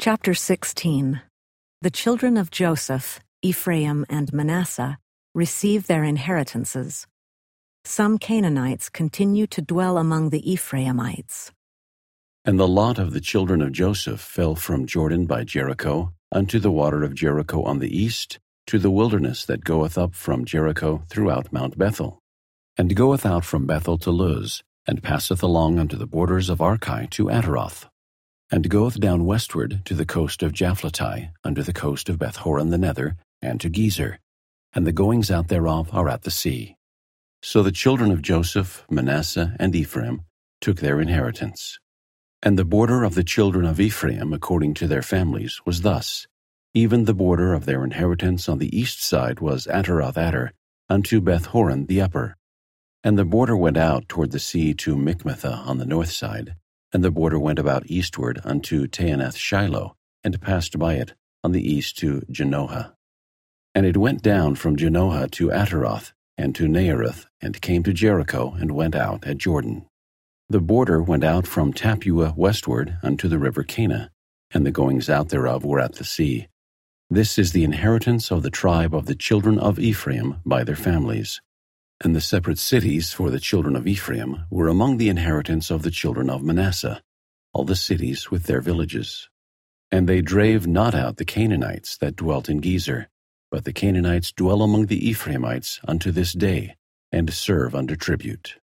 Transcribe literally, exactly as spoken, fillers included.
Chapter sixteen. The children of Joseph, Ephraim and Manasseh, receive their inheritances. Some Canaanites continue to dwell among the Ephraimites. And the lot of the children of Joseph fell from Jordan by Jericho unto the water of Jericho on the east, to the wilderness that goeth up from Jericho throughout Mount Bethel, and goeth out from Bethel to Luz, and passeth along unto the borders of Archi to Ataroth, and goeth down westward to the coast of Japhleti, under the coast of Bethhoron the Nether, and to Gezer, and the goings out thereof are at the sea. So the children of Joseph, Manasseh, and Ephraim took their inheritance. And the border of the children of Ephraim according to their families was thus: even the border of their inheritance on the east side was Ataroth Adar, unto Bethhoron the upper. And the border went out toward the sea to Michmethah on the north side, and the border went about eastward unto Taanath Shiloh, and passed by it on the east to Janohah. And it went down from Janohah to Ataroth, and to Naareth, and came to Jericho, and went out at Jordan. The border went out from Tappuah westward unto the river Cana, and the goings out thereof were at the sea. This is the inheritance of the tribe of the children of Ephraim by their families. And the separate cities for the children of Ephraim were among the inheritance of the children of Manasseh, all the cities with their villages. And they drave not out the Canaanites that dwelt in Gezer, but the Canaanites dwell among the Ephraimites unto this day, and serve under tribute.